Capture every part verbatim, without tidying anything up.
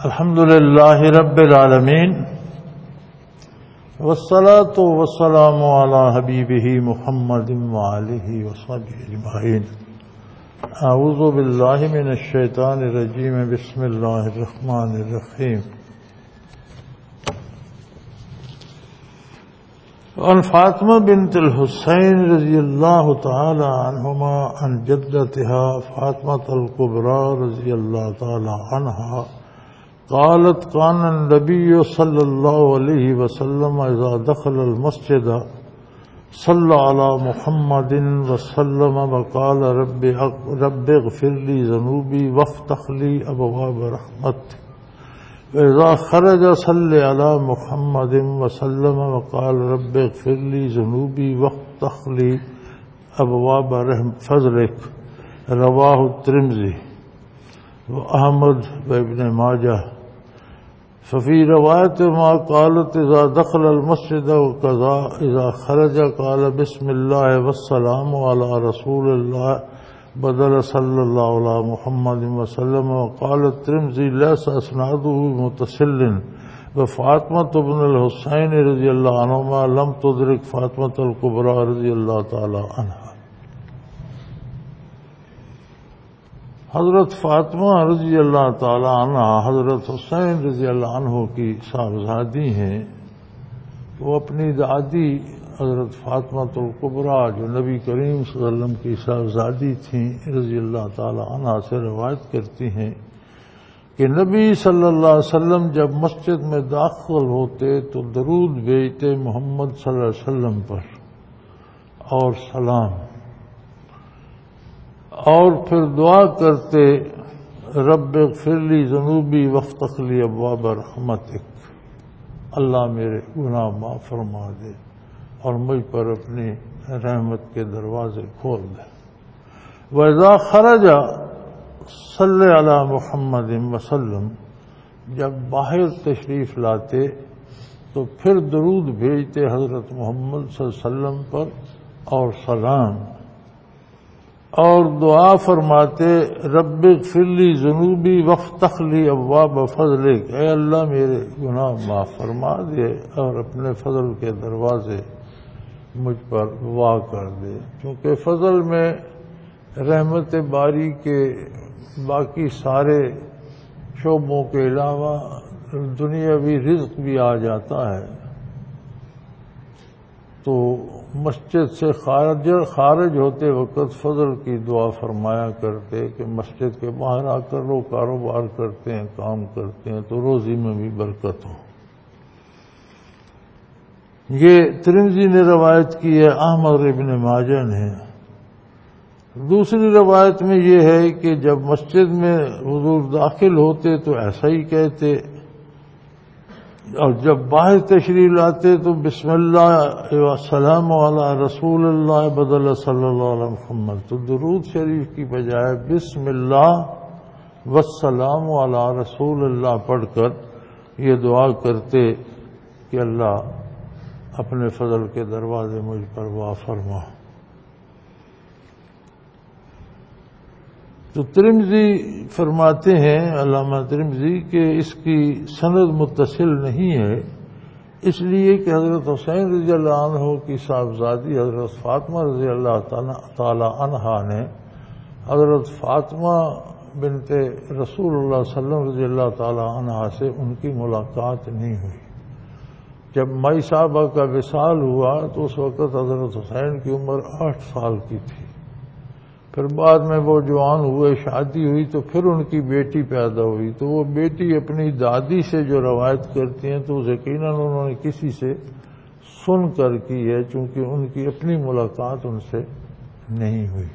الحمد للہ رب العالمین والصلاة والسلام علی حبیبہ محمد وآلہ وصحبہ اجمعین. اعوذ باللہ من الشیطان الرجیم. بسم اللہ الرحمن الرحیم. عن فاطمہ بنت الحسین رضی اللہ تعالی عنہما عن جدتها فاطمة الكبرى رضی اللہ تعالی عنہا قالت كان النبي صلى الله عليه وسلم إذا دخل المسجد صلى على محمد وسلم وقال رب رب اغفر لي ذنوبي وافتح لي أبواب رحمتك وإذا خرج صلى على محمد وسلم وقال رب اغفر لي ذنوبي وافتح لي أبواب فضلك. رواه الترمذي وأحمد وابن ماجه. ففي رواية ما قالت إذا دخل المسجد وكذا إذا خرج قال بسم الله والسلام على رسول الله بدل صلى الله على محمد وسلم. وقال الترمذي ليس إسناده متصل. وفاطمة بن الحسين رضي الله عنهما لم تدرك فاطمة الكبرى رضي الله تعالى عنها. حضرت فاطمہ رضی اللہ تعالی عنہ حضرت حسین رضی اللہ عنہ کی صاحبزادی ہیں. وہ اپنی دادی حضرت فاطمہ الکبریٰ جو نبی کریم صلی اللہ علیہ وسلم کی صاحبزادی تھیں رضی اللہ تعالی عنہ سے روایت کرتی ہیں کہ نبی صلی اللہ علیہ وسلم جب مسجد میں داخل ہوتے تو درود بھیجتے محمد صلی اللہ علیہ وسلم پر اور سلام، اور پھر دعا کرتے رب اغفر لی ذنوبی وافتح لی ابواب رحمتک، اللہ میرے گناہ معاف فرما دے اور مجھ پر اپنی رحمت کے دروازے کھول دے. وَإِذَا خَرَجَ صَلَّ عَلَى مُحَمَّدٍ وَسَلَّمَ، جب باہر تشریف لاتے تو پھر درود بھیجتے حضرت محمد صلی اللہ علیہ وسلم پر اور سلام، اور دعا فرماتے رب اغفر لی ذنوبی وافتح لی ابواب فضلک، اے اللہ میرے گناہ معاف فرما دے اور اپنے فضل کے دروازے مجھ پر وا کر دے. کیونکہ فضل میں رحمت باری کے باقی سارے شعبوں کے علاوہ دنیاوی رزق بھی آ جاتا ہے. تو مسجد سے خارج خارج ہوتے وقت فضل کی دعا فرمایا کرتے کہ مسجد کے باہر آ کر لوگ کاروبار کرتے ہیں، کام کرتے ہیں تو روزی میں بھی برکت ہو. یہ ترمذی نے روایت کی ہے، احمد ابن ماجہ نے. دوسری روایت میں یہ ہے کہ جب مسجد میں حضور داخل ہوتے تو ایسا ہی کہتے، اور جب باہر تشریف لاتے تو بسم اللہ والسلام علی رسول اللہ بدل صلی اللہ علیہ محمد، تو درود شریف کی بجائے بسم اللہ والسلام علی رسول اللہ پڑھ کر یہ دعا کرتے کہ اللہ اپنے فضل کے دروازے مجھ پر وا فرما. تو ترمذی فرماتے ہیں علامہ ترمذی کہ اس کی سند متصل نہیں ہے، اس لیے کہ حضرت حسین رضی اللہ عنہ کی صاحبزادی حضرت فاطمہ رضی اللہ تعالی عنہا نے حضرت فاطمہ بنت رسول اللہ صلی اللہ علیہ وسلم رضی اللہ تعالی عنہا سے ان کی ملاقات نہیں ہوئی. جب مائی صاحبہ کا وصال ہوا تو اس وقت حضرت حسین کی عمر آٹھ سال کی تھی. پھر بعد میں وہ جوان ہوئے، شادی ہوئی تو پھر ان کی بیٹی پیدا ہوئی. تو وہ بیٹی اپنی دادی سے جو روایت کرتی ہیں تو یقیناً انہوں نے کسی سے سن کر کی ہے، چونکہ ان کی اپنی ملاقات ان سے نہیں ہوئی.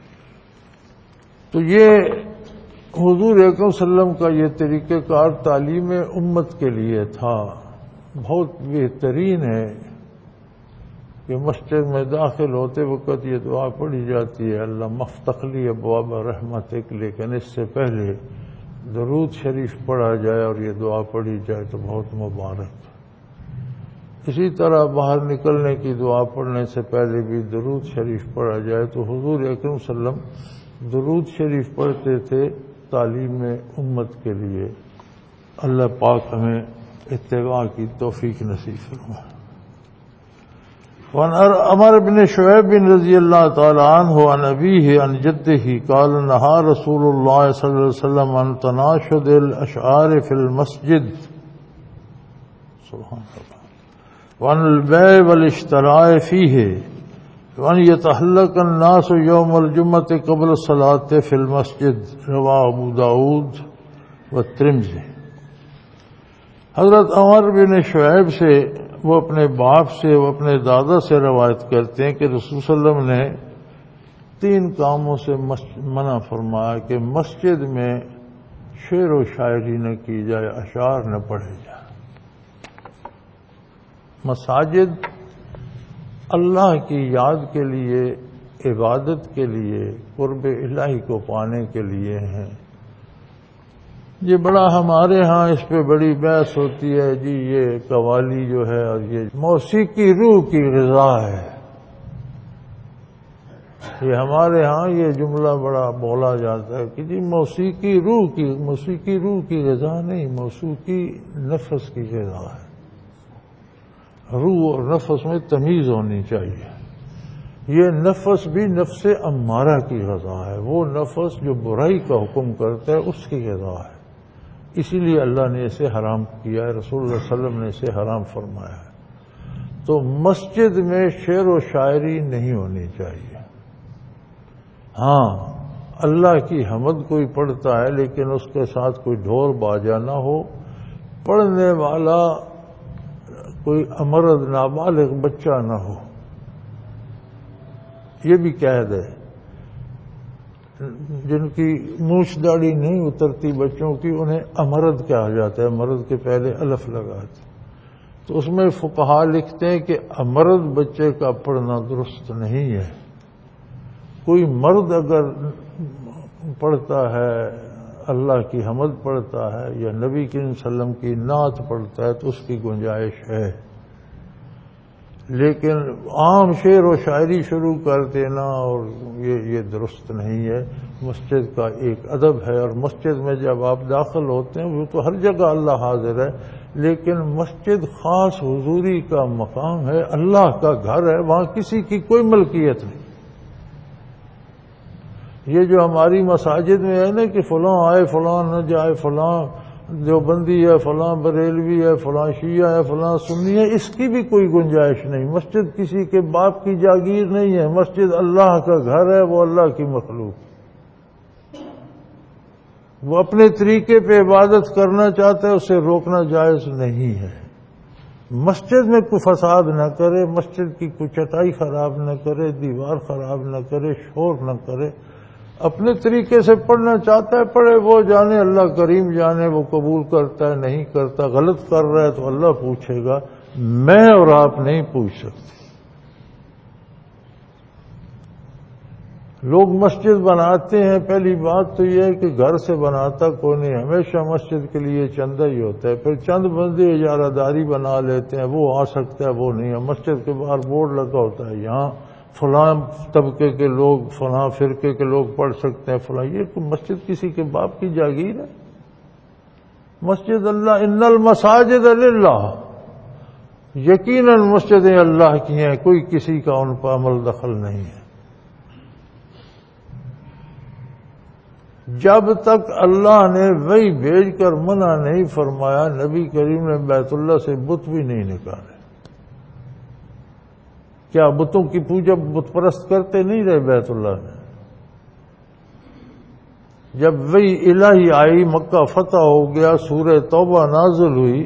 تو یہ حضور اکرم صلی اللہ علیہ وسلم کا یہ طریقہ کار تعلیم امت کے لیے تھا. بہت بہترین ہے کہ مسجد میں داخل ہوتے وقت یہ دعا پڑھی جاتی ہے اللہ مفتح لی ابواب رحمتک، لیکن اس سے پہلے درود شریف پڑھا جائے اور یہ دعا پڑھی جائے تو بہت مبارک. اسی طرح باہر نکلنے کی دعا پڑھنے سے پہلے بھی درود شریف پڑھا جائے. تو حضور اکرم صلی اللہ علیہ وسلم درود شریف پڑھتے تھے تعلیم امت کے لیے. اللہ پاک ہمیں اتباع کی توفیق نصیب فرمائے۔ وعن عمر بن شعیب بن رضی اللہ تعالی عنہ عن ابیہ عن جدہ قال نہى رسول اللہ صلی اللہ علیہ وسلم عن تناشد الاشعار فی المسجد سبحان اللہ وعن البيع والاشتراء فيه وعن يتحلق الناس يوم الجمعة قبل الصلاة في المسجد رواه ابو داود والترمذی۔ حضرت عمر بن شعیب سے وہ اپنے باپ سے وہ اپنے دادا سے روایت کرتے ہیں کہ رسول صلی اللہ علیہ وسلم نے تین کاموں سے منع فرمایا کہ مسجد میں شعر و شاعری نہ کی جائے، اشعار نہ پڑھے جائے۔ مساجد اللہ کی یاد کے لیے، عبادت کے لیے، قرب الہی کو پانے کے لیے ہیں۔ یہ بڑا ہمارے ہاں اس پہ بڑی بحث ہوتی ہے، جی یہ قوالی جو ہے اور یہ موسیقی روح کی غذا ہے۔ یہ ہمارے ہاں یہ جملہ بڑا بولا جاتا ہے کہ جی موسیقی روح کی موسیقی روح کی غذا نہیں، موسیقی نفس کی غذا ہے۔ روح اور نفس میں تمیز ہونی چاہیے۔ یہ نفس بھی نفس امارہ کی غذا ہے، وہ نفس جو برائی کا حکم کرتا ہے اس کی غذا ہے، اسی لیے اللہ نے اسے حرام کیا ہے، رسول اللہ صلی اللہ علیہ وسلم نے اسے حرام فرمایا ہے۔ تو مسجد میں شعر و شاعری نہیں ہونی چاہیے۔ ہاں اللہ کی حمد کوئی پڑھتا ہے لیکن اس کے ساتھ کوئی ڈھول باجا نہ ہو، پڑھنے والا کوئی امرد نابالغ بچہ نہ ہو، یہ بھی قید ہے۔ جن کی مونچھ داڑھی نہیں اترتی بچوں کی انہیں امرد کہا جاتا ہے، مرد کے پہلے الف لگاتے، تو اس میں فقہا لکھتے ہیں کہ امرد بچے کا پڑھنا درست نہیں ہے۔ کوئی مرد اگر پڑھتا ہے، اللہ کی حمد پڑھتا ہے یا نبی کریم صلی اللہ علیہ وسلم کی نعت پڑھتا ہے تو اس کی گنجائش ہے، لیکن عام شعر و شاعری شروع کر دینا اور یہ یہ درست نہیں ہے۔ مسجد کا ایک ادب ہے، اور مسجد میں جب آپ داخل ہوتے ہیں وہ تو ہر جگہ اللہ حاضر ہے، لیکن مسجد خاص حضوری کا مقام ہے، اللہ کا گھر ہے، وہاں کسی کی کوئی ملکیت نہیں۔ یہ جو ہماری مساجد میں ہے نا کہ فلاں آئے فلاں نہ جائے، فلاں دیوبندی ہے، فلاں بریلوی ہے، فلاں شیعہ ہے، فلاں سنی ہے، اس کی بھی کوئی گنجائش نہیں۔ مسجد کسی کے باپ کی جاگیر نہیں ہے، مسجد اللہ کا گھر ہے، وہ اللہ کی مخلوق، وہ اپنے طریقے پہ عبادت کرنا چاہتا ہے، اسے روکنا جائز نہیں ہے۔ مسجد میں کوئی فساد نہ کرے، مسجد کی کوئی چٹائی خراب نہ کرے، دیوار خراب نہ کرے، شور نہ کرے، اپنے طریقے سے پڑھنا چاہتا ہے پڑھے، وہ جانے، اللہ کریم جانے وہ قبول کرتا ہے نہیں کرتا، غلط کر رہا ہے تو اللہ پوچھے گا، میں اور آپ نہیں پوچھ سکتے۔ لوگ مسجد بناتے ہیں، پہلی بات تو یہ ہے کہ گھر سے بناتا کوئی نہیں، ہمیشہ مسجد کے لیے چندہ ہی ہوتا ہے، پھر چند بندے اجارہ داری بنا لیتے ہیں، وہ آ سکتا ہے وہ نہیں ہے۔ مسجد کے باہر بورڈ لگا ہوتا ہے، یہاں فلاں طبقے کے لوگ، فلاں فرقے کے لوگ پڑھ سکتے ہیں، فلاں، یہ مسجد کسی کے باپ کی جاگیر ہے؟ مسجد اللہ، ان المساجد للہ، یقیناً مسجدیں اللہ کی ہیں، کوئی کسی کا ان پر عمل دخل نہیں ہے۔ جب تک اللہ نے وحی بھیج کر منع نہیں فرمایا، نبی کریم نے بیت اللہ سے بت بھی نہیں نکالے۔ کیا بتوں کی پوجا بت پرست کرتے نہیں رہے بیت اللہ میں؟ جب وحی الہی آئی، مکہ فتح ہو گیا، سورہ توبہ نازل ہوئی،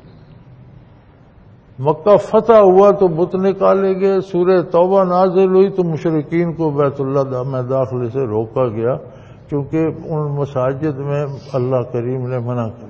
مکہ فتح ہوا تو بت نکالے گئے، سورہ توبہ نازل ہوئی تو مشرکین کو بیت اللہ میں داخلے سے روکا گیا، کیونکہ ان مساجد میں اللہ کریم نے منع کر دیا۔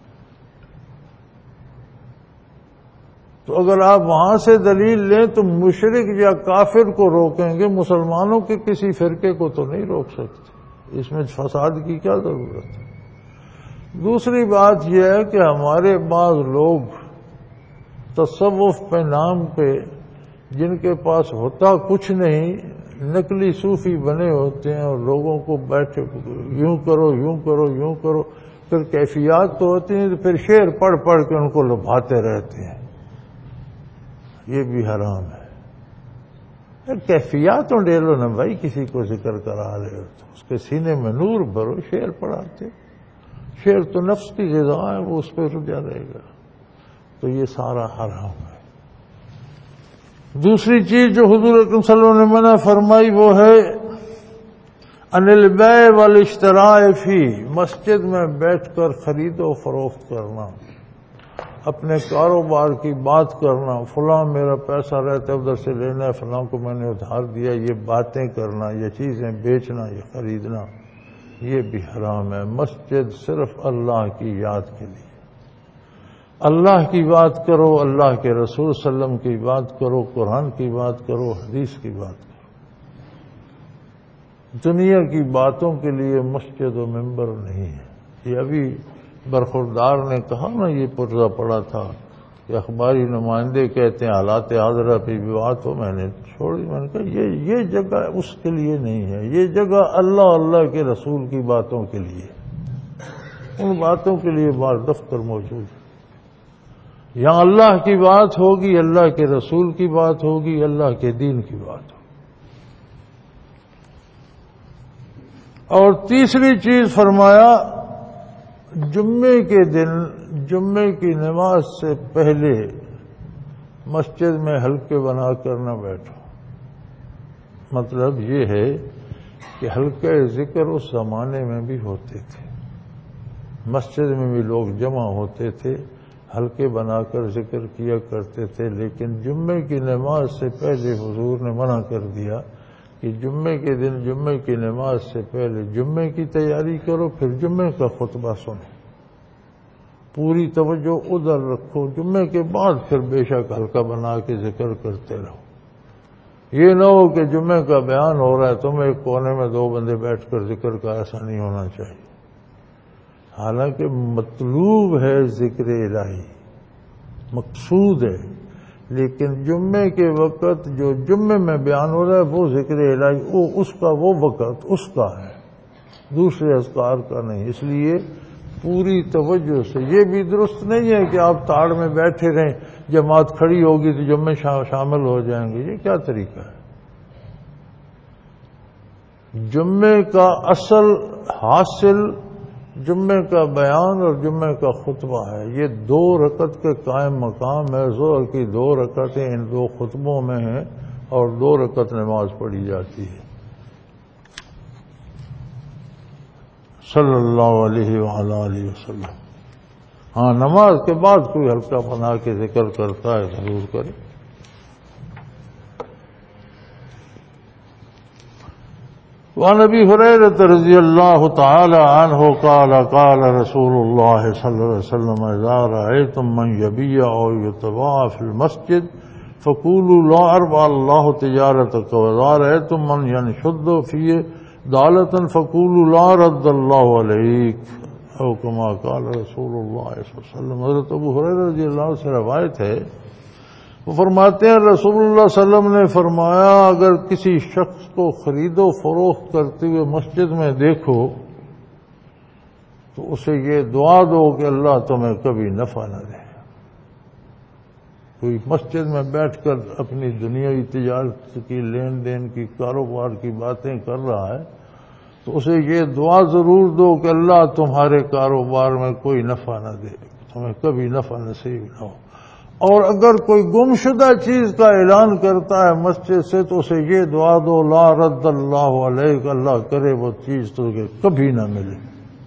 تو اگر آپ وہاں سے دلیل لیں تو مشرک یا کافر کو روکیں گے، مسلمانوں کے کسی فرقے کو تو نہیں روک سکتے، اس میں فساد کی کیا ضرورت ہے؟ دوسری بات یہ ہے کہ ہمارے بعض لوگ تصوف پہ نام پہ، جن کے پاس ہوتا کچھ نہیں، نقلی صوفی بنے ہوتے ہیں اور لوگوں کو بیٹھے یوں کرو یوں کرو یوں کرو، پھر کیفیات تو ہوتی ہیں تو پھر شعر پڑھ پڑھ کے ان کو لبھاتے رہتے ہیں، یہ بھی حرام ہے۔ کیفیات تو ڈیلو نا بھائی، کسی کو ذکر کرا رہے ہو تو اس کے سینے میں نور بھرو، شعر پڑھاتے، شعر تو نفس کی غذا ہے، وہ اس پہ رجا رہے گا، تو یہ سارا حرام ہے۔ دوسری چیز جو حضور اکرم صلی اللہ علیہ وسلم نے منع فرمائی وہ ہے ان البیع والاشتراء فی، مسجد میں بیٹھ کر خرید و فروخت کرنا، اپنے کاروبار کی بات کرنا، فلاں میرا پیسہ رہتا ہے ادھر سے لینا ہے، فلاں کو میں نے ادھار دیا، یہ باتیں کرنا، یہ چیزیں بیچنا، یہ خریدنا، یہ بھی حرام ہے۔ مسجد صرف اللہ کی یاد کے لیے، اللہ کی بات کرو، اللہ کے رسول صلی اللہ علیہ وسلم کی بات کرو، قرآن کی بات کرو، حدیث کی بات کرو۔ دنیا کی باتوں کے لیے مسجد و منبر نہیں ہے۔ یہ ابھی برخوردار نے کہا نا، یہ پرزہ پڑا تھا کہ اخباری نمائندے کہتے ہیں حالات حاضرہ پہ بھی بات ہو، میں نے چھوڑی، میں نے کہا یہ یہ جگہ اس کے لیے نہیں ہے، یہ جگہ اللہ اللہ کے رسول کی باتوں کے لیے، ان باتوں کے لیے بار دفتر موجود ہے۔ یہاں اللہ کی بات ہوگی، اللہ کے رسول کی بات ہوگی، اللہ کے دین کی بات ہوگی۔ اور تیسری چیز فرمایا، جمعے کے دن جمعے کی نماز سے پہلے مسجد میں حلقے بنا کر نہ بیٹھو۔ مطلب یہ ہے کہ حلقے ذکر اس زمانے میں بھی ہوتے تھے، مسجد میں بھی لوگ جمع ہوتے تھے، حلقے بنا کر ذکر کیا کرتے تھے، لیکن جمعے کی نماز سے پہلے حضور نے منع کر دیا کہ جمعے کے دن جمعے کی نماز سے پہلے جمعے کی تیاری کرو، پھر جمعے کا خطبہ سنو، پوری توجہ ادھر رکھو، جمعے کے بعد پھر بے شک حلقہ بنا کے ذکر کرتے رہو۔ یہ نہ ہو کہ جمعے کا بیان ہو رہا ہے تم ایک کونے میں دو بندے بیٹھ کر ذکر کا، ایسا نہیں ہونا چاہیے۔ حالانکہ مطلوب ہے ذکر الہی، مقصود ہے، لیکن جمعے کے وقت جو جمعے میں بیان ہو رہا ہے وہ ذکر الہی، وہ اس کا وہ وقت اس کا ہے، دوسرے اذکار کا نہیں۔ اس لیے پوری توجہ سے، یہ بھی درست نہیں ہے کہ آپ تاڑ میں بیٹھے رہیں، جماعت کھڑی ہوگی تو جمعے شامل ہو جائیں گے، یہ کیا طریقہ ہے؟ جمعے کا اصل حاصل جمعے کا بیان اور جمعے کا خطبہ ہے، یہ دو رکعت کے قائم مقام ہے، ظہر کی دو رکعتیں ان دو خطبوں میں ہیں اور دو رکعت نماز پڑھی جاتی ہے۔ صلی اللہ علیہ وآلہ علیہ وسلم۔ ہاں، نماز کے بعد کوئی حلقہ بنا کے ذکر کرتا ہے ضرور کرے۔ وعن ابی ہریرہ رضی اللہ تعالی عنہ قال قال رسول اللہ صلی اللہ علیہ وسلم اذا رأيتم من يبيع او يتباع في المسجد فقولوا لا اربح الله تجارتك واذا رأيتم من ينشد في ضالة فقولوا لا رد الله عليك او كما قال رسول اللہ صلی اللہ علیہ وسلم۔ حضرت ابو ہریرہ رضی اللہ عنہ سے روایت ہے، وہ فرماتے ہیں رسول اللہ صلی اللہ علیہ وسلم نے فرمایا، اگر کسی شخص کو خرید و فروخت کرتے ہوئے مسجد میں دیکھو تو اسے یہ دعا دو کہ اللہ تمہیں کبھی نفع نہ دے۔ کوئی مسجد میں بیٹھ کر اپنی دنیاوی تجارت کی، لین دین کی، کاروبار کی باتیں کر رہا ہے تو اسے یہ دعا ضرور دو کہ اللہ تمہارے کاروبار میں کوئی نفع نہ دے، تمہیں کبھی نفع نصیب نہ ہو۔ اور اگر کوئی گمشدہ چیز کا اعلان کرتا ہے مسجد سے تو اسے یہ دعا دو لا رد اللہ علیک، اللہ کرے وہ چیز تجھے کبھی نہ ملے۔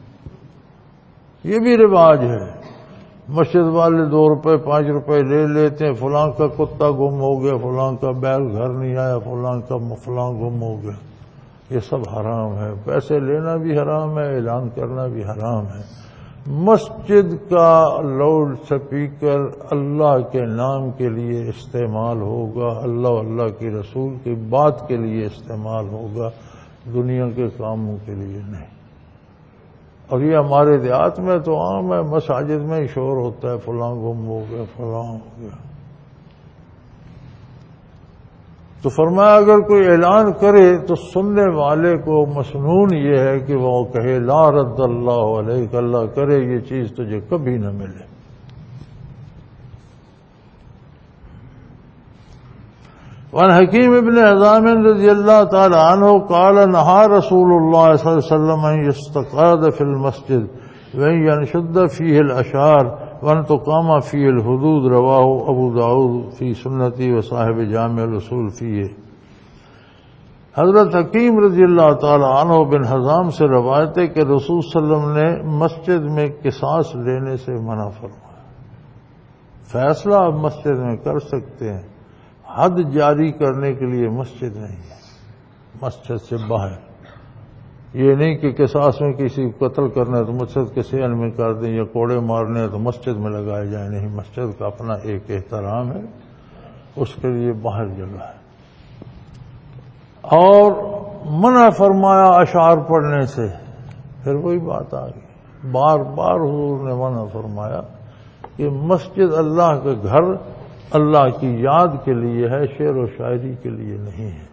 یہ بھی رواج ہے، مسجد والے دو روپے پانچ روپے لے لیتے ہیں، فلاں کا کتا گم ہو گیا، فلاں کا بیل گھر نہیں آیا، فلاں کا فلاں گم ہو گیا، یہ سب حرام ہے۔ پیسے لینا بھی حرام ہے، اعلان کرنا بھی حرام ہے۔ مسجد کا لاؤڈ سپیکر اللہ کے نام کے لیے استعمال ہوگا، اللہ اللہ کی رسول کی بات کے لیے استعمال ہوگا، دنیا کے کاموں کے لیے نہیں۔ اور یہ ہمارے دیہات میں تو عام ہے، مساجد میں ہی شور ہوتا ہے، فلاں گم ہو گیا، فلاں ہو گیا۔ تو فرمایا اگر کوئی اعلان کرے تو سننے والے کو مسنون یہ ہے کہ وہ کہے لا رد اللہ علیک، اللہ کرے یہ چیز تجھے کبھی نہ ملے۔ وعن حکیم ابن حزام رضی اللہ تعالی عنہ قال نہا رسول اللہ صلی اللہ علیہ وسلم ان یستقاد فی المسجد وان ینشد فیہ الاشعار وان تقام فیہ الحدود، رواہ ابو داؤد فی سنتی و صاحب جامع الاصول فیہ۔ حضرت حکیم رضی اللہ تعالی عنہ بن حزام سے روایت ہے کہ رسول صلی اللہ علیہ وسلم نے مسجد میں قصاص لینے سے منع فرمایا۔ فیصلہ آپ مسجد میں کر سکتے ہیں، حد جاری کرنے کے لیے مسجد نہیں ہے، مسجد سے باہر۔ یہ نہیں کہ قصاص میں کسی کو قتل کرنا ہے تو مسجد کے صحن میں کر دیں، یا کوڑے مارنے ہیں تو مسجد میں لگائے جائیں، نہیں، مسجد کا اپنا ایک احترام ہے، اس کے لیے باہر جگہ ہے۔ اور منع فرمایا اشعار پڑھنے سے، پھر وہی بات آ گئی، بار بار حضور نے منع فرمایا کہ مسجد اللہ کا گھر اللہ کی یاد کے لیے ہے، شعر و شاعری کے لیے نہیں ہے۔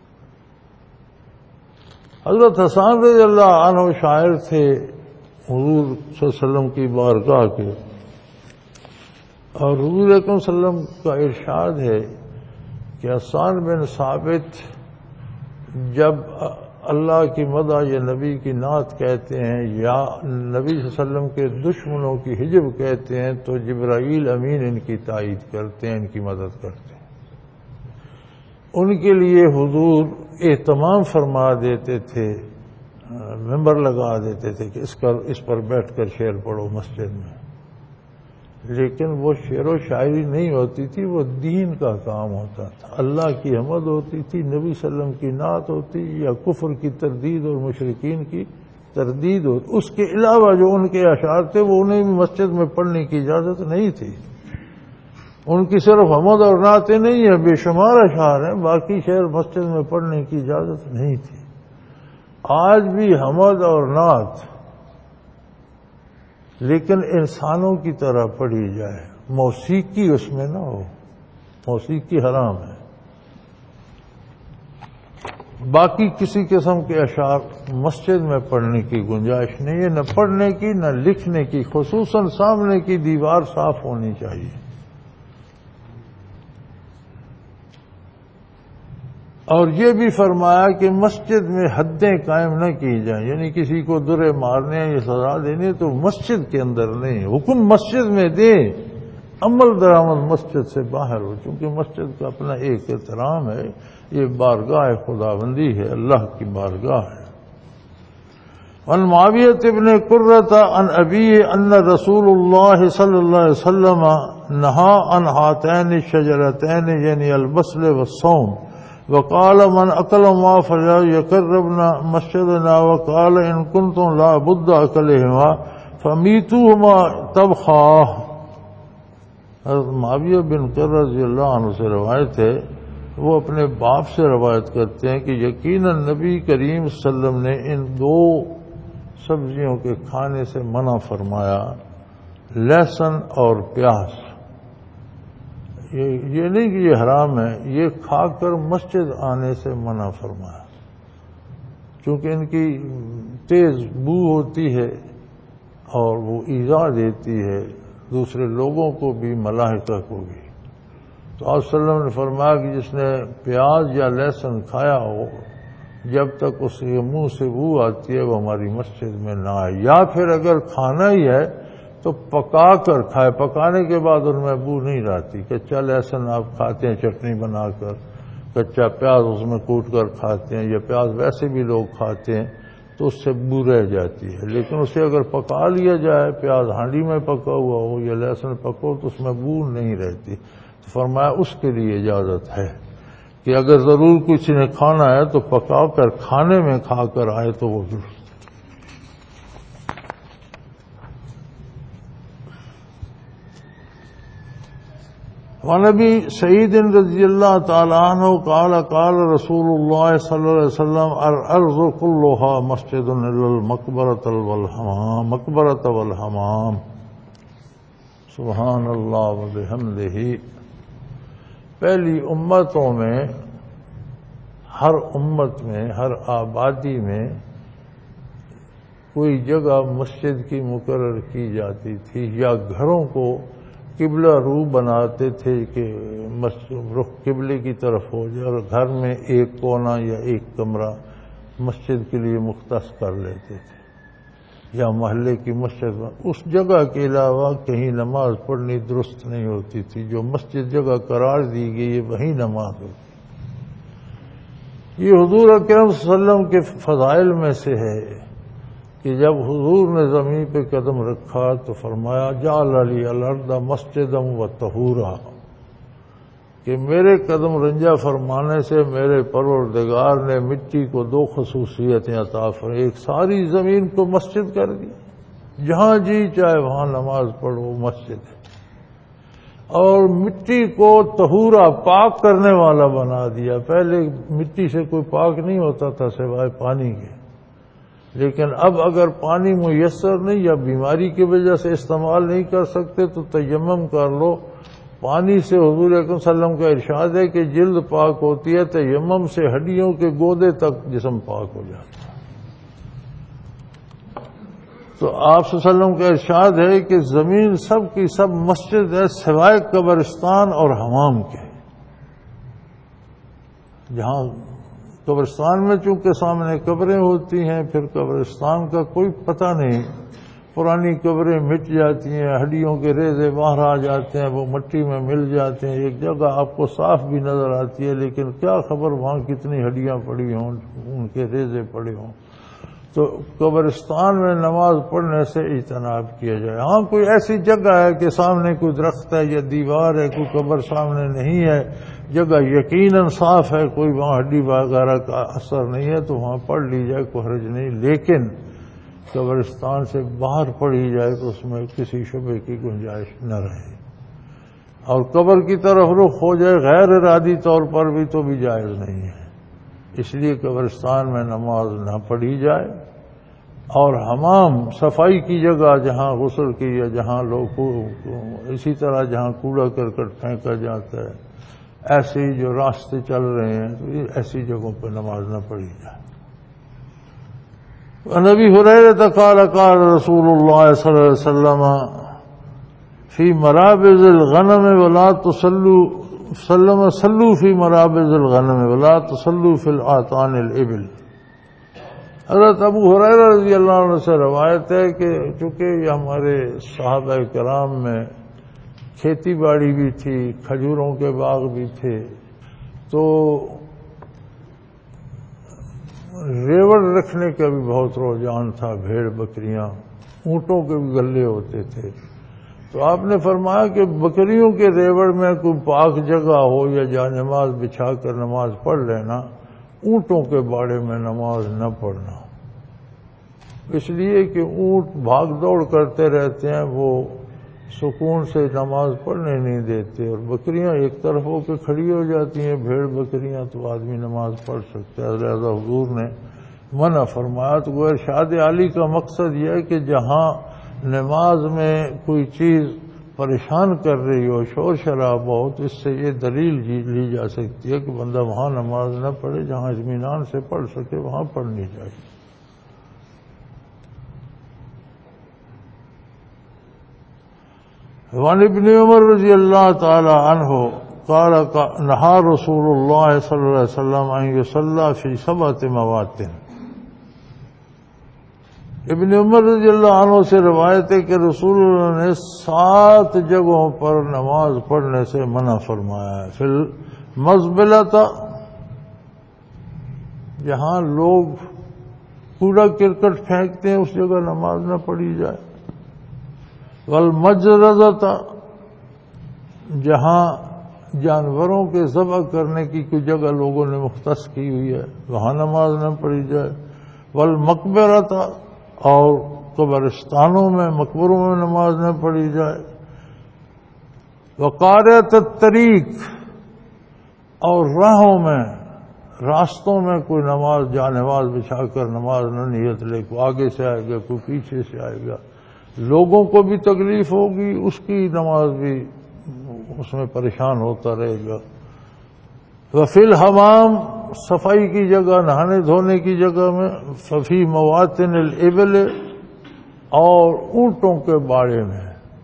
حضرت حسان رضی اللہ عنہ شاعر تھے حضور صلی اللہ علیہ وسلم کی بارگاہ کے، اور حضور اکرم صلی اللہ علیہ وسلم کا ارشاد ہے کہ حسان بن ثابت جب اللہ کی مدح یا نبی کی نعت کہتے ہیں یا نبی صلی اللہ علیہ وسلم کے دشمنوں کی حجب کہتے ہیں تو جبرائیل امین ان کی تائید کرتے ہیں، ان کی مدد کرتے ہیں۔ ان کے لیے حضور اہتمام فرما دیتے تھے، ممبر لگا دیتے تھے کہ اس پر اس پر بیٹھ کر شعر پڑھو مسجد میں، لیکن وہ شعر و شاعری نہیں ہوتی تھی، وہ دین کا کام ہوتا تھا، اللہ کی حمد ہوتی تھی، نبی صلی اللہ علیہ وسلم کی نعت ہوتی، یا کفر کی تردید اور مشرکین کی تردید ہوتی۔ اس کے علاوہ جو ان کے اشعار تھے وہ انہیں بھی مسجد میں پڑھنے کی اجازت نہیں تھی۔ ان کی صرف حمد اور نعتیں نہیں ہیں، بے شمار اشعار ہیں، باقی شعر مسجد میں پڑھنے کی اجازت نہیں تھی۔ آج بھی حمد اور نعت، لیکن انسانوں کی طرح پڑھی جائے، موسیقی اس میں نہ ہو، موسیقی حرام ہے۔ باقی کسی قسم کے اشعار مسجد میں پڑھنے کی گنجائش نہیں ہے، نہ پڑھنے کی نہ لکھنے کی، خصوصاً سامنے کی دیوار صاف ہونی چاہیے۔ اور یہ بھی فرمایا کہ مسجد میں حدیں قائم نہ کی جائیں، یعنی کسی کو درے مارنے یا سزا دینے تو مسجد کے اندر نہیں، حکم مسجد میں دیں، عمل درآمد مسجد سے باہر ہو، چونکہ مسجد کا اپنا ایک احترام ہے، یہ بارگاہ خداوندی ہے، اللہ کی بارگاہ ہے۔ عن معاویہ ابن قرۃ عن ابیہ ان رسول اللہ صلی اللہ علیہ وسلم نہا عن ہاتین الشجرتین یعنی البصل والصوم، وقال من اکل ما فلا یقربن مسجدنا، وقال ان کنتم لا بد اکلہما فمیتوہما طبخا۔ حضرت معاویہ بن قرۃ رضی اللہ عنہ سے روایت ہے، وہ اپنے باپ سے روایت کرتے ہیں کہ یقیناً نبی کریم صلی اللہ علیہ وسلم نے ان دو سبزیوں کے کھانے سے منع فرمایا، لہسن اور پیاز۔ یہ نہیں کہ یہ حرام ہے، یہ کھا کر مسجد آنے سے منع فرمایا، کیونکہ ان کی تیز بو ہوتی ہے اور وہ ایذا دیتی ہے دوسرے لوگوں کو بھی، ملائکہ کو بھی۔ تو آپ صلی اللہ علیہ وسلم نے فرمایا کہ جس نے پیاز یا لہسن کھایا ہو، جب تک اس کے منہ سے بو آتی ہے وہ ہماری مسجد میں نہ آئے، یا پھر اگر کھانا ہی ہے تو پکا کر کھائے، پکانے کے بعد ان میں بو نہیں رہتی۔ کچا لہسن آپ کھاتے ہیں چٹنی بنا کر، کچا پیاز اس میں کوٹ کر کھاتے ہیں، یا پیاز ویسے بھی لوگ کھاتے ہیں تو اس سے بو رہ جاتی ہے، لیکن اسے اگر پکا لیا جائے، پیاز ہانڈی میں پکا ہوا ہو یا لہسن پکا ہو تو اس میں بو نہیں رہتی۔ تو فرمایا اس کے لیے اجازت ہے کہ اگر ضرور کسی نے کھانا ہے تو پکا کر کھانے میں کھا کر آئے تو وہ درست۔ وعن ابی سعید رضی اللہ تعالی عنہ قال قال رسول اللہ صلی اللہ علیہ وسلم الارض كلها مسجد الا المقبرۃ والحمام مقبرۃ والحمام سبحان اللہ وبحمدہ۔ پہلی امتوں میں ہر امت میں، ہر آبادی میں کوئی جگہ مسجد کی مقرر کی جاتی تھی، یا گھروں کو قبلہ رو بناتے تھے کہ رخ قبلے کی طرف ہو جائے، اور گھر میں ایک کونا یا ایک کمرہ مسجد کے لیے مختص کر لیتے تھے، یا محلے کی مسجد میں اس جگہ کے علاوہ کہیں نماز پڑھنی درست نہیں ہوتی تھی۔ جو مسجد جگہ قرار دی گئی ہے وہیں نماز ہوتی۔ یہ حضور اکرم صلی اللہ علیہ وسلم کے فضائل میں سے ہے کہ جب حضور نے زمین پہ قدم رکھا تو فرمایا جعل لی الارض مسجدا و طہورا، کہ میرے قدم رنجہ فرمانے سے میرے پروردگار نے مٹی کو دو خصوصیتیں عطا فرمائیں، ایک ساری زمین کو مسجد کر دی، جہاں جی چاہے وہاں نماز پڑھو مسجد ہے، اور مٹی کو طہورا پاک کرنے والا بنا دیا۔ پہلے مٹی سے کوئی پاک نہیں ہوتا تھا سوائے پانی کے، لیکن اب اگر پانی میسر نہیں یا بیماری کی وجہ سے استعمال نہیں کر سکتے تو تیمم کر لو۔ پانی سے حضور اکرم صلی اللہ علیہ وسلم کا ارشاد ہے کہ جلد پاک ہوتی ہے، تیمم سے ہڈیوں کے گودے تک جسم پاک ہو جاتا ہے۔ تو آپ صلی اللہ علیہ وسلم کا ارشاد ہے کہ زمین سب کی سب مسجد ہے سوائے قبرستان اور حمام کے، جہاں قبرستان میں چونکہ سامنے قبریں ہوتی ہیں، پھر قبرستان کا کوئی پتہ نہیں، پرانی قبریں مٹ جاتی ہیں، ہڈیوں کے ریزے باہر آ جاتے ہیں، وہ مٹی میں مل جاتے ہیں، ایک جگہ آپ کو صاف بھی نظر آتی ہے لیکن کیا خبر وہاں کتنی ہڈیاں پڑی ہوں، ان کے ریزے پڑے ہوں۔ تو قبرستان میں نماز پڑھنے سے اجتناب کیا جائے۔ ہاں کوئی ایسی جگہ ہے کہ سامنے کوئی درخت ہے یا دیوار ہے، کوئی قبر سامنے نہیں ہے، جگہ یقیناً صاف ہے، کوئی وہاں ہڈی وغیرہ کا اثر نہیں ہے، تو وہاں پڑھ لی جائے، کوئی حرج نہیں، لیکن قبرستان سے باہر پڑھی جائے تو اس میں کسی شبے کی گنجائش نہ رہے، اور قبر کی طرف رخ ہو جائے غیر ارادی طور پر بھی تو بھی جائز نہیں ہے۔ اس لیے قبرستان میں نماز نہ پڑھی جائے۔ اور حمام صفائی کی جگہ جہاں غسل کی یا جہاں لوگ اسی طرح جہاں کوڑا کرکٹ پھینکا جاتا ہے، ایسے ہی جو راستے چل رہے ہیں تو ایسی جگہوں پہ نماز نہ پڑھی جائے۔ نبی ہریرہ قال قال رسول اللہ صلی اللہ علیہ وسلم فی مرابض الغنم ولا تصلوا سلم صلوا فی مرابض الغنم ولا تصلوا فی الاعطان الابل۔ حضرت ابو ہریرہ رضی اللہ عنہ سے روایت ہے کہ چونکہ یہ ہمارے صحابہ کرام میں کھیتی باڑی بھی تھی، کھجوروں کے باغ بھی تھے، تو ریوڑ رکھنے کا بھی بہت رجحان تھا، بھیڑ بکریاں، اونٹوں کے بھی گلے ہوتے تھے۔ تو آپ نے فرمایا کہ بکریوں کے ریوڑ میں کوئی پاک جگہ ہو یا جا نماز بچھا کر نماز پڑھ لینا، اونٹوں کے باڑے میں نماز نہ پڑھنا، اس لیے کہ اونٹ بھاگ دوڑ کرتے رہتے ہیں، وہ سکون سے نماز پڑھنے نہیں دیتے، اور بکریاں ایک طرف ہو کے کھڑی ہو جاتی ہیں، بھیڑ بکریاں، تو آدمی نماز پڑھ سکتا ہے۔ لہذا حضور نے منع فرمایا۔ تو وہ ارشاد عالی کا مقصد یہ ہے کہ جہاں نماز میں کوئی چیز پریشان کر رہی ہو، شور شرابہ ہو، تو اس سے یہ دلیل لی جا سکتی ہے کہ بندہ وہاں نماز نہ پڑھے، جہاں اطمینان سے پڑھ سکے وہاں پڑھنی چاہیے۔ وعن ابن عمر رضی اللہ تعالی عنہ قال نہا رسول اللہ صلی اللہ علیہ وسلم ان یصلی فی سبعۃ مواطن۔ ابن عمر رضی اللہ عنہ سے روایت ہے کہ رسول اللہ نے سات جگہوں پر نماز پڑھنے سے منع فرمایا ہے۔ فی المزبلۃ، جہاں لوگ کوڑا کرکٹ پھینکتے ہیں اس جگہ نماز نہ پڑھی جائے۔ والمجرذۃ، جہاں جانوروں کے ذبح کرنے کی کوئی جگہ لوگوں نے مختص کی ہوئی ہے وہاں نماز نہ پڑھی جائے۔ والمقبرۃ، اور قبرستانوں میں مقبروں میں نماز نہ پڑھی جائے۔ وقارعۃ الطریق، اور راہوں میں راستوں میں کوئی نماز جا نماز بچھا کر نماز نہ نیت لے، کوئی آگے سے آئے گا کوئی پیچھے سے آئے گا، لوگوں کو بھی تکلیف ہوگی، اس کی نماز بھی اس میں پریشان ہوتا رہے گا۔ وفی الحمام، صفائی کی جگہ، نہانے دھونے کی جگہ میں، ففی مواطن الابل، اور اونٹوں کے باڑے میں،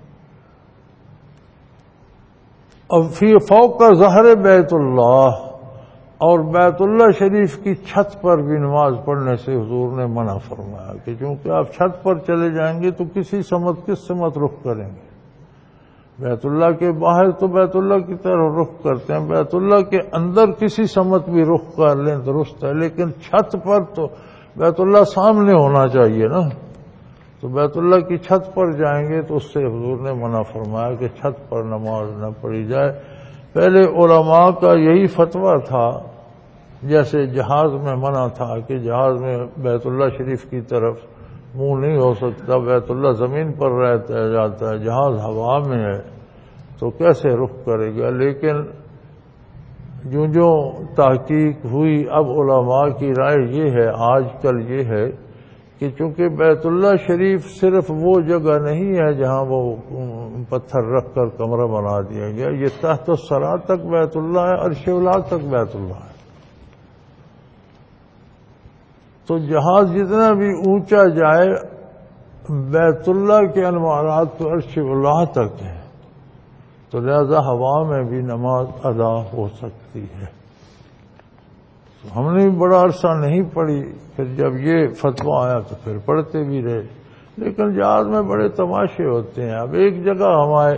اور فی فوق ظہر بیت اللہ، اور بیت اللہ شریف کی چھت پر بھی نماز پڑھنے سے حضور نے منع فرمایا کہ چونکہ آپ چھت پر چلے جائیں گے تو کسی سمت کس سمت رخ کریں گے؟ بیت اللہ کے باہر تو بیت اللہ کی طرف رخ کرتے ہیں، بیت اللہ کے اندر کسی سمت بھی رخ کر لیں درست ہے، لیکن چھت پر تو بیت اللہ سامنے ہونا چاہیے نا، تو بیت اللہ کی چھت پر جائیں گے تو اس سے حضور نے منع فرمایا کہ چھت پر نماز نہ پڑھی جائے۔ پہلے علماء کا یہی فتویٰ تھا، جیسے جہاز میں منع تھا کہ جہاز میں بیت اللہ شریف کی طرف منہ نہیں ہو سکتا، بیت اللہ زمین پر رہتا جاتا ہے، جہاز ہوا میں ہے تو کیسے رخ کرے گا؟ لیکن جو جو تحقیق ہوئی، اب علماء کی رائے یہ ہے آج کل یہ ہے کہ چونکہ بیت اللہ شریف صرف وہ جگہ نہیں ہے جہاں وہ پتھر رکھ کر کمرہ بنا دیا گیا، یہ تحت الثری تک بیت اللہ ہے، عرش اولا تک بیت اللہ ہے، تو جہاز جتنا بھی اونچا جائے بیت اللہ کے انوارات تو عرش اللہ تک ہے، تو لہذا ہوا میں بھی نماز ادا ہو سکتی ہے۔ ہم نے بڑا عرصہ نہیں پڑھی، پھر جب یہ فتویٰ آیا تو پھر پڑھتے بھی رہے، لیکن جہاز میں بڑے تماشے ہوتے ہیں۔ اب ایک جگہ ہم آئے،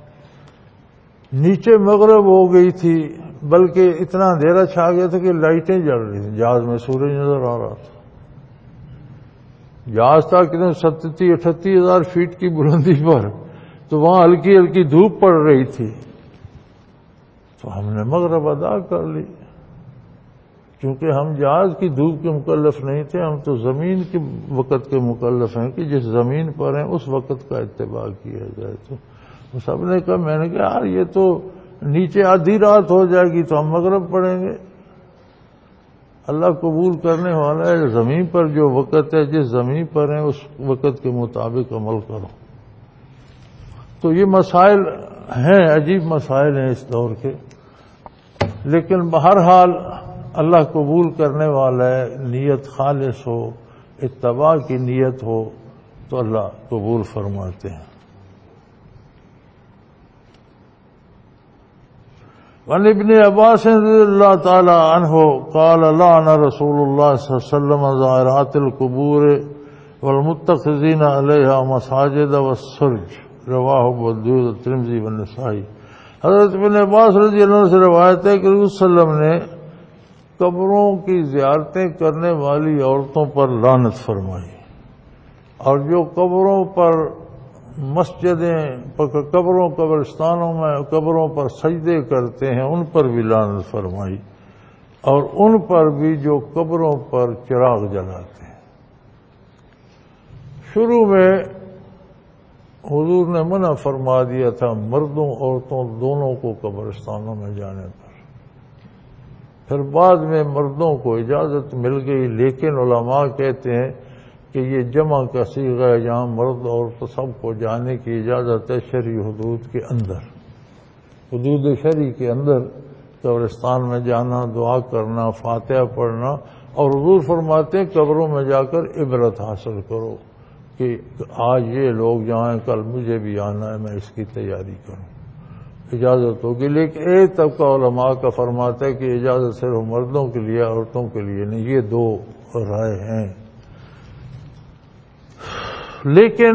نیچے مغرب ہو گئی تھی، بلکہ اتنا اندھیرا چھا گیا تھا کہ لائٹیں جل رہی تھیں، جہاز میں سورج نظر آ رہا تھا۔ جہاز تھا کتنے ستتی اٹھتی ہزار فیٹ کی بلندی پر، تو وہاں ہلکی ہلکی دھوپ پڑ رہی تھی، تو ہم نے مغرب ادا کر لی، کیونکہ ہم جہاز کی دھوپ کے مکلف نہیں تھے، ہم تو زمین کے وقت کے مکلف ہیں کہ جس زمین پر ہیں اس وقت کا اتباع کیا جائے۔ تو سب نے کہا، میں نے کہا یار یہ تو نیچے آدھی رات ہو جائے گی تو ہم مغرب پڑھیں گے، اللہ قبول کرنے والا ہے، زمین پر جو وقت ہے جس زمین پر ہیں اس وقت کے مطابق عمل کرو۔ تو یہ مسائل ہیں، عجیب مسائل ہیں اس دور کے، لیکن بہرحال اللہ قبول کرنے والا ہے، نیت خالص ہو، اتباع کی نیت ہو تو اللہ قبول فرماتے ہیں۔ وعن ابن عباس رضی اللہ تعالی عنہ قال لعن رسول اللہ صلی اللہ علیہ وسلم زائرات القبور والمتخذین علیہا مساجد والسرج، رواہ ابو داؤد الترمذی والنسائی۔ حضرت ابن عباس رضی اللہ عنہ سے روایت ہے کہ رسول صلی اللہ علیہ وسلم نے قبروں کی زیارتیں کرنے والی عورتوں پر لعنت فرمائی، اور جو قبروں پر مسجدیں، قبروں قبرستانوں میں قبروں پر سجدے کرتے ہیں ان پر بھی لعنت فرمائی، اور ان پر بھی جو قبروں پر چراغ جلاتے ہیں۔ شروع میں حضور نے منع فرما دیا تھا مردوں عورتوں دونوں کو قبرستانوں میں جانے پر، پھر بعد میں مردوں کو اجازت مل گئی، لیکن علماء کہتے ہیں کہ یہ جمع کا صیغہ ہے، جہاں مرد عورت سب کو جانے کی اجازت ہے شرعی حدود کے اندر، حدود شرعی کے اندر قبرستان میں جانا، دعا کرنا، فاتحہ پڑھنا، اور حضور فرماتے ہیں قبروں میں جا کر عبرت حاصل کرو کہ آج یہ لوگ جائیں، کل مجھے بھی آنا ہے، میں اس کی تیاری کروں، اجازت ہوگی۔ لیکن ایک طبقہ علماء کا فرماتا ہے کہ اجازت صرف مردوں کے لیے، عورتوں کے لیے نہیں، یہ دو رائے ہیں۔ لیکن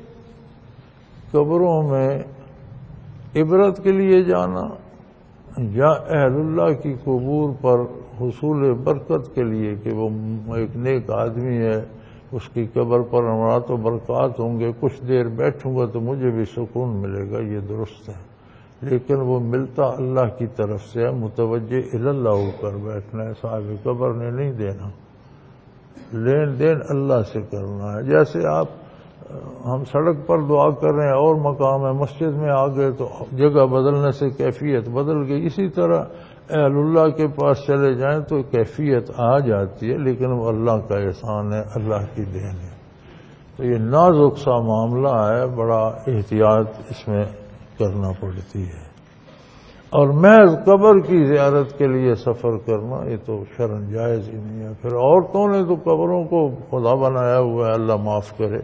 قبروں میں عبرت کے لیے جانا یا اہل اللہ کی قبور پر حصول برکت کے لیے کہ وہ ایک نیک آدمی ہے، اس کی قبر پر امرات و برکات ہوں گے، کچھ دیر بیٹھوں گا تو مجھے بھی سکون ملے گا، یہ درست ہے، لیکن وہ ملتا اللہ کی طرف سے ہے، متوجہ اللہ ہو کر بیٹھنا ہے، صاحب قبر نے نہیں دینا، لین دین اللہ سے کرنا ہے۔ جیسے آپ ہم سڑک پر دعا کر رہے ہیں اور مقام ہے، مسجد میں آ گئے تو جگہ بدلنے سے کیفیت بدل گئی، اسی طرح اہل اللہ کے پاس چلے جائیں تو کیفیت آ جاتی ہے، لیکن وہ اللہ کا احسان ہے، اللہ کی دین ہے۔ تو یہ نازک سا معاملہ ہے، بڑا احتیاط اس میں کرنا پڑتی ہے۔ اور محض قبر کی زیارت کے لیے سفر کرنا یہ تو شرعاً جائز ہی نہیں ہے. پھر عورتوں نے تو قبروں کو خدا بنایا ہوا ہے، اللہ معاف کرے.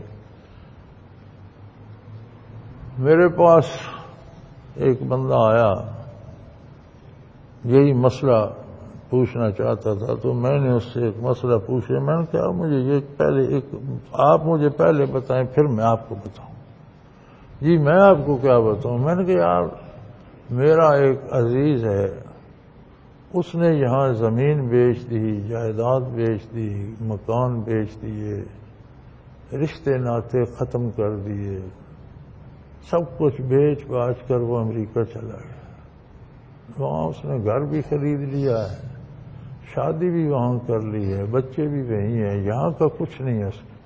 میرے پاس ایک بندہ آیا، یہی مسئلہ پوچھنا چاہتا تھا، تو میں نے اس سے ایک مسئلہ پوچھا. میں نے کہا مجھے یہ پہلے ایک آپ مجھے پہلے بتائیں پھر میں آپ کو بتاؤں. جی میں آپ کو کیا بتاؤں؟ میں نے کہا یار میرا ایک عزیز ہے، اس نے یہاں زمین بیچ دی، جائیداد بیچ دی، مکان بیچ دیے، رشتے ناطے ختم کر دیے، سب کچھ بیچ باچ کر وہ امریکہ چلا گیا. وہاں اس نے گھر بھی خرید لیا ہے، شادی بھی وہاں کر لی ہے، بچے بھی وہیں ہیں، یہاں کا کچھ نہیں ہے اس میں.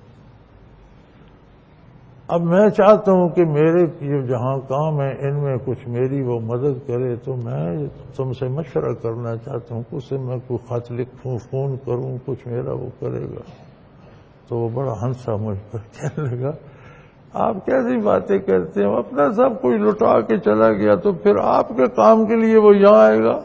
اب میں چاہتا ہوں کہ میرے جو جہاں کام ہے ان میں کچھ میری وہ مدد کرے، تو میں تم سے مشورہ کرنا چاہتا ہوں کہ اسے میں کوئی خط لکھوں، فون کروں، کچھ میرا وہ کرے گا. تو وہ بڑا ہنسا مجھ پر، کہنے لگا آپ کیسی باتیں کرتے ہیں، اپنا سب کچھ لٹا کے چلا گیا تو پھر آپ کے کام کے لیے وہ یہاں آئے گا.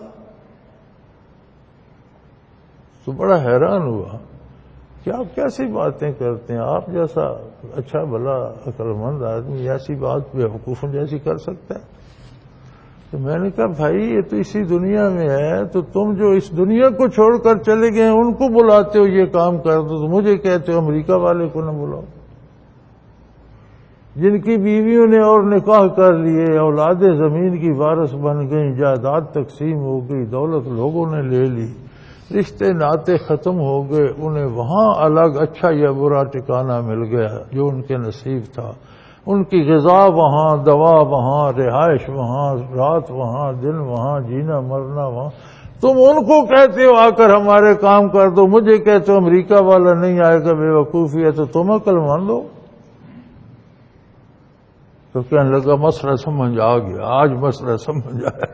تو بڑا حیران ہوا کہ آپ کیسی باتیں کرتے ہیں، آپ جیسا اچھا بھلا عقل مند آدمی ایسی بات بیوقوفوں جیسی کر سکتا ہے. تو میں نے کہا بھائی یہ تو اسی دنیا میں ہے، تو تم جو اس دنیا کو چھوڑ کر چلے گئے ان کو بلاتے ہو یہ کام کر دو، تو مجھے کہتے ہو امریکہ والے کو نہ بلاؤ. جن کی بیویوں نے اور نکاح کر لیے، اولادیں زمین کی وارث بن گئیں، جائیداد تقسیم ہو گئی، دولت لوگوں نے لے لی، رشتے ناطے ختم ہو گئے، انہیں وہاں الگ اچھا یا برا ٹھکانہ مل گیا جو ان کے نصیب تھا. ان کی غذا وہاں، دوا وہاں، رہائش وہاں، رات وہاں، دن وہاں، جینا مرنا وہاں. تم ان کو کہتے ہو آ کر ہمارے کام کر دو، مجھے کہتے ہو امریکہ والا نہیں آئے گا، بے وقوفی ہے. تو تم عقل مند ہو. تو کہنے لگا مسئلہ سمجھ آ گیا، آج مسئلہ سمجھ آیا.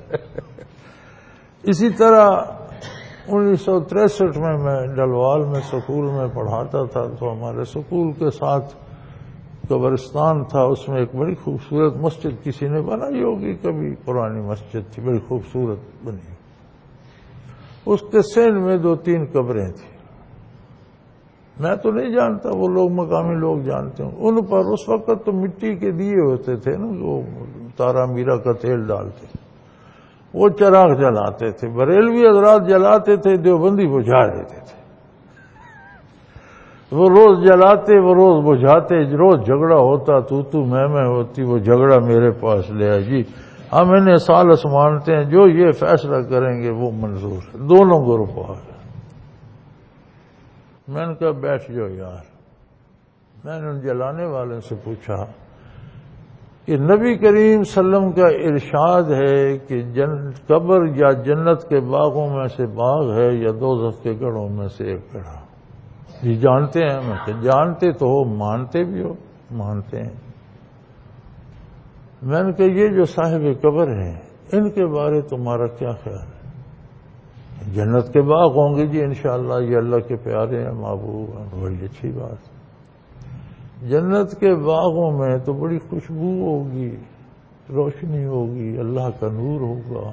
اسی طرح انیس سو تریسٹھ میں میں ڈلوال میں سکول میں پڑھاتا تھا، تو ہمارے سکول کے ساتھ قبرستان تھا، اس میں ایک بڑی خوبصورت مسجد کسی نے بنائی ہوگی، کبھی پرانی مسجد تھی، بڑی خوبصورت بنی. اس کے سین میں دو تین قبریں تھیں، میں تو نہیں جانتا، وہ لوگ مقامی لوگ جانتے ہوں. ان پر اس وقت تو مٹی کے دیے ہوتے تھے نا، وہ تارا میرا کا تیل ڈالتے، وہ چراغ جلاتے تھے. بریلوی حضرات جلاتے تھے، دیوبندی بجھا دیتے تھے. وہ روز جلاتے، وہ روز بجھاتے، روز جھگڑا ہوتا، تو تو میں میں ہوتی. وہ جھگڑا میرے پاس لے آئے، جی ہم انہیں سالس مانتے ہیں، جو یہ فیصلہ کریں گے وہ منظور ہے. دونوں گروپ آ گئے. میں نے کہا بیٹھ جاؤ یار. میں نے ان جلانے والے سے پوچھا کہ نبی کریم صلی اللہ علیہ وسلم کا ارشاد ہے کہ جن قبر یا جنت کے باغوں میں سے باغ ہے یا دوزخ کے گڑھوں میں سے ایک گڑھا. جی جانتے ہیں. میں کہ جانتے تو ہو، مانتے بھی ہو؟ مانتے ہیں. میں نے کہا یہ جو صاحب قبر ہیں ان کے بارے تمہارا کیا خیال ہے؟ جنت کے باغ ہوں گے جی انشاءاللہ، یہ اللہ کے پیارے ہیں، محبوب ہیں، بڑی اچھی بات. جنت کے باغوں میں تو بڑی خوشبو ہوگی، روشنی ہوگی، اللہ کا نور ہوگا،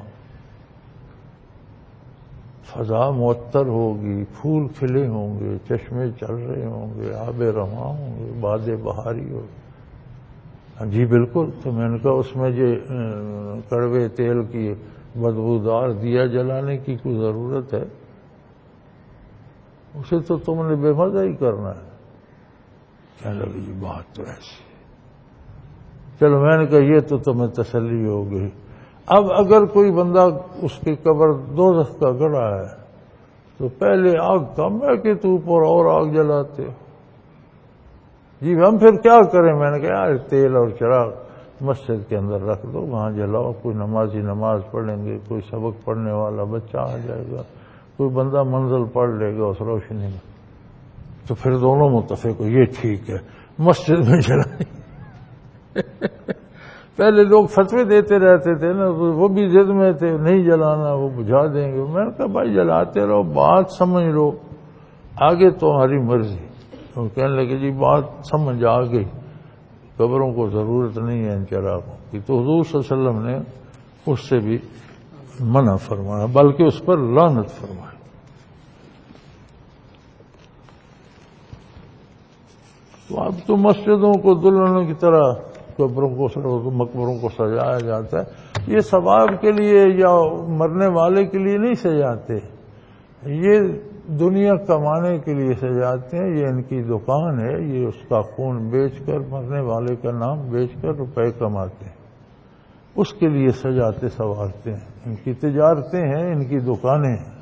فضا معطر ہوگی، پھول کھلے ہوں گے، چشمے چل رہے ہوں گے، آب رواں ہوں گے، باد بہاری ہوگی. جی بالکل. تو میں نے کہا اس میں یہ کڑوے تیل کی بدبودار دیا جلانے کی کوئی ضرورت ہے؟ اسے تو تم نے بے مزہ ہی کرنا ہے. کہنے لگے یہ بات تو ایسی. چلو میں نے کہا یہ تو تمہیں تسلی ہو گئی. اب اگر کوئی بندہ اس کی قبر دوزخ کا گڑھا ہے تو پہلے آگ کم ہے کہ تو اوپر اور آگ جلاتے ہو. جی ہم پھر کیا کریں؟ میں نے کہا یار تیل اور چراغ مسجد کے اندر رکھ دو، وہاں جلاؤ. کوئی نمازی نماز پڑھیں گے، کوئی سبق پڑھنے والا بچہ آ جائے گا، کوئی بندہ منزل پڑھ لے گا اس روشنی میں. تو پھر دونوں متفق ہو یہ ٹھیک ہے مسجد میں جلائیں. پہلے لوگ فتوے دیتے رہتے تھے نا، وہ بھی ضد میں تھے نہیں جلانا، وہ بجھا دیں گے. میں نے کہا بھائی جلاتے رہو، بات سمجھ لو، آگے تمہاری مرضی. تو کہنے لگے جی بات سمجھ آ گئی، قبروں کو ضرورت نہیں ہے ان چراغوں کی. تو حضور صلی اللہ علیہ وسلم نے اس سے بھی منع فرمایا، بلکہ اس پر لعنت فرمایا۔ تو اب تو مسجدوں کو دلہنوں کی طرح قبروں کو مقبروں کو سجایا جاتا ہے، یہ ثواب کے لیے یا مرنے والے کے لیے نہیں سجاتے، یہ دنیا کمانے کے لیے سجاتے ہیں، یہ ان کی دکان ہے، یہ اس کا خون بیچ کر، مرنے والے کا نام بیچ کر روپے کماتے ہیں، اس کے لیے سجاتے سنوارتے ہیں، ان کی تجارتیں ہیں، ان کی دکانیں ہیں۔